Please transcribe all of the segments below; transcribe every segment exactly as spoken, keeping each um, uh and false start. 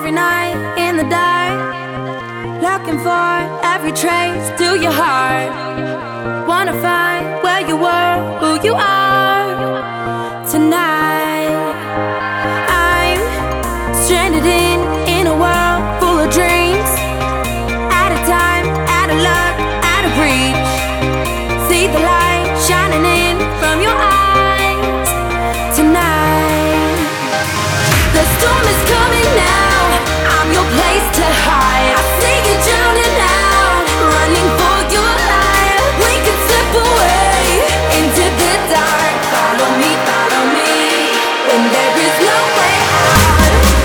every night in the dark, looking for every trace to your heart. Wanna find where you were, who you are tonight. I'm stranded in, in a world full of dreams. Out of time, out of luck, out of reach. See the light shining in from your eyes tonight. The storm is coming now, I'm your place to hide. I see you drowning out, running for your life. We could slip away into the dark. Follow me, follow me, when there is no way out.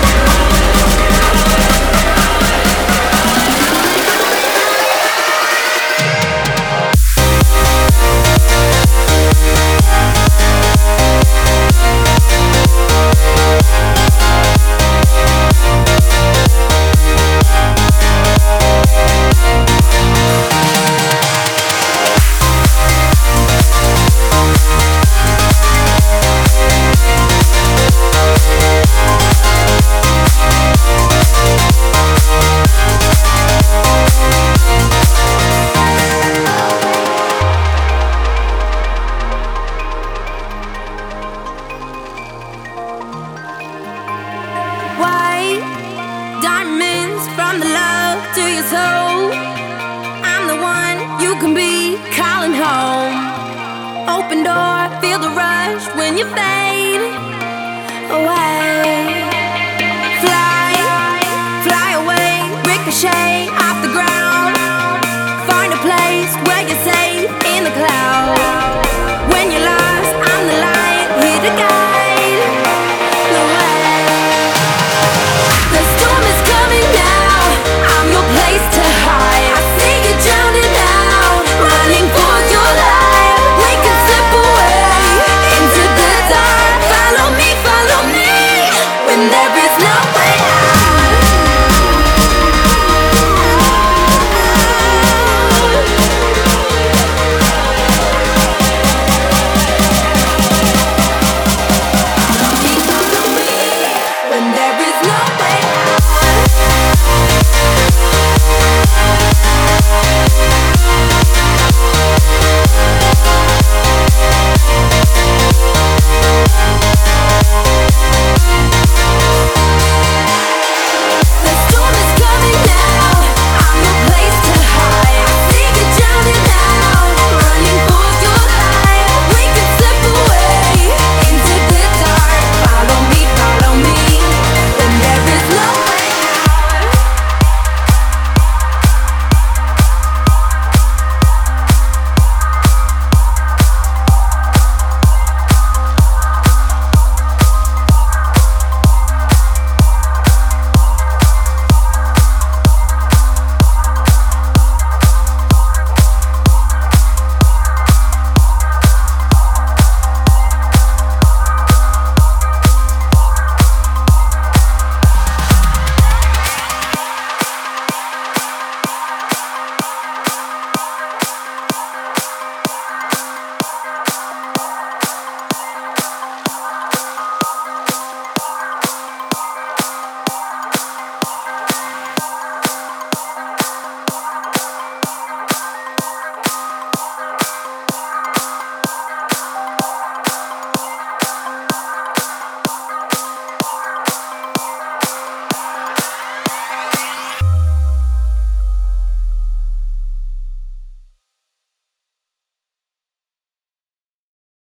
White diamonds from the love to your soul. I'm the one you can be calling home. Open door, feel the rush when you fade away.